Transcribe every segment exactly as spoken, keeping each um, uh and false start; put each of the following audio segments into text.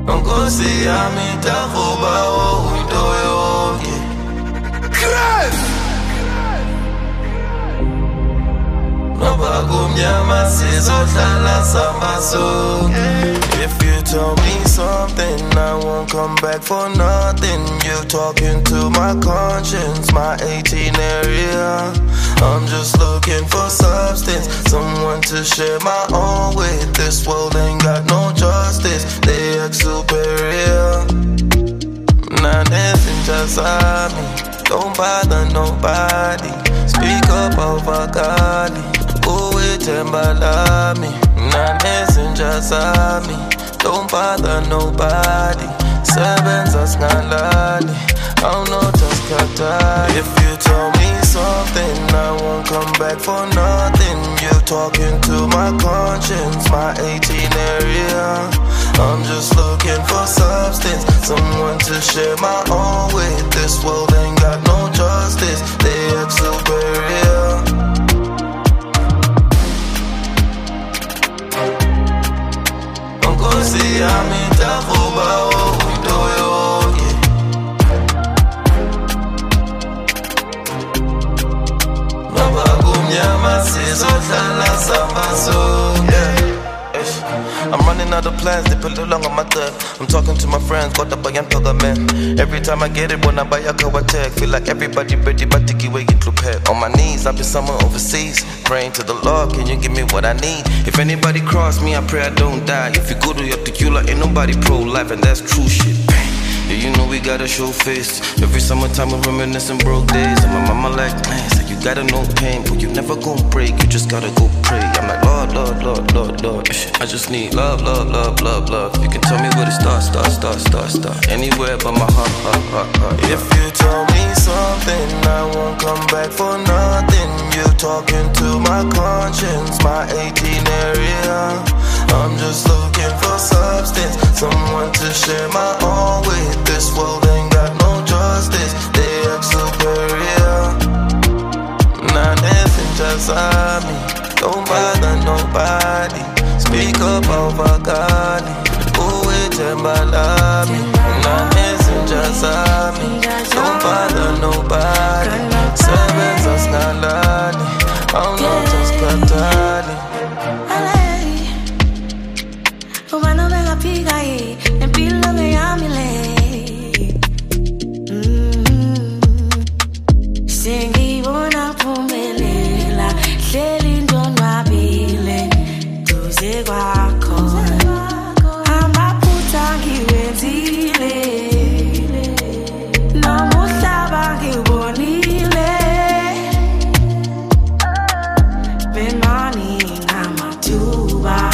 Nkosi yami takuba into yonke. Noba kumnyama sizohlala samasoke. If you tell me something, I won't come back for nothing. You talking to my conscience, my eighteen area. I'm just looking for substance, someone to share my own with. This world ain't got no justice, they act superior. Nah, nothing just on me, don't bother nobody. Speak up over Gali, go with Timbalami. Nah, nothing just on me, don't bother nobody. Sevens as ngalali, I'm not just Katari. If you tell me something, I won't come back for nothing. You talking to my conscience, my eighteen area. I'm just looking for substance, someone to share my own with. This world ain't got no justice, they act superior. Nkosi yami takuba into yonke. Noba kumnyama sizohlala samasoke. I'm running out of plans, they put it along on my third. I'm talking to my friends, got the boy and plug man. Every time I get it, when I buy a car tech, feel like everybody ready, but to give away into pet. On my knees, I've been somewhere overseas, praying to the Lord, can you give me what I need? If anybody cross me, I pray I don't die. If you go to your tequila, ain't nobody pro-life, and that's true shit. Yeah, you know we gotta show face. Every summertime we're reminiscing broke days. And my mama like, man, so you gotta know pain, but you never gon' break, you just gotta go pray. I'm like, Lord, Lord, Lord, Lord, Lord, I just need love, love, love, love, love. You can tell me where to start, start, start, start, start. Anywhere but my heart, heart, heart, heart. If you tell me something, I won't come back for nothing. You talking to my conscience, my eighteen area. I'm just looking for substance, someone to share my own with. This world ain't got no justice, they act superior. Nah, nothing just on me, don't bother nobody. Speak up over Gali, go with Timbalami. Nah, nothing just on me, don't bother nobody. Sevens as ngalali, I'm not just Katali. Umano me la piga y en pilo me amile. Singi bona pumelela, hleli ndonwabile, duze kwakho. Amaphutha ngiwenzile, nomuhlaba ngiwubonile. Benani ngamathuba.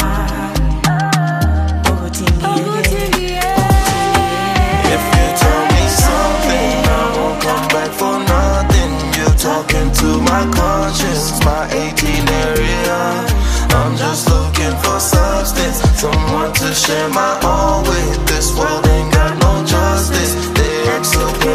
Talking to my conscience, my eighteen area. I'm just looking for substance, someone to share my own with. This world ain't got no justice, they act so